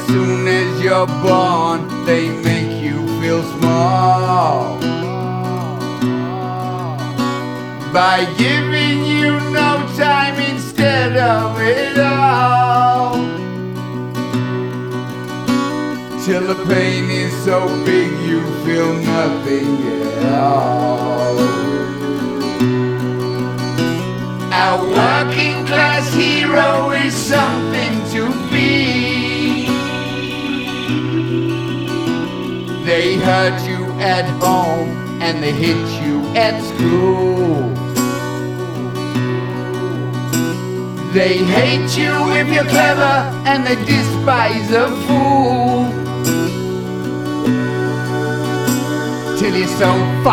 soon as you're born, they make you feel small by giving you no time instead of it all, till the pain is so big you feel nothing at all. A working class hero is something to be. They hurt you at home and they hit you at school. They hate you if you're clever and they despise a fool, till you're so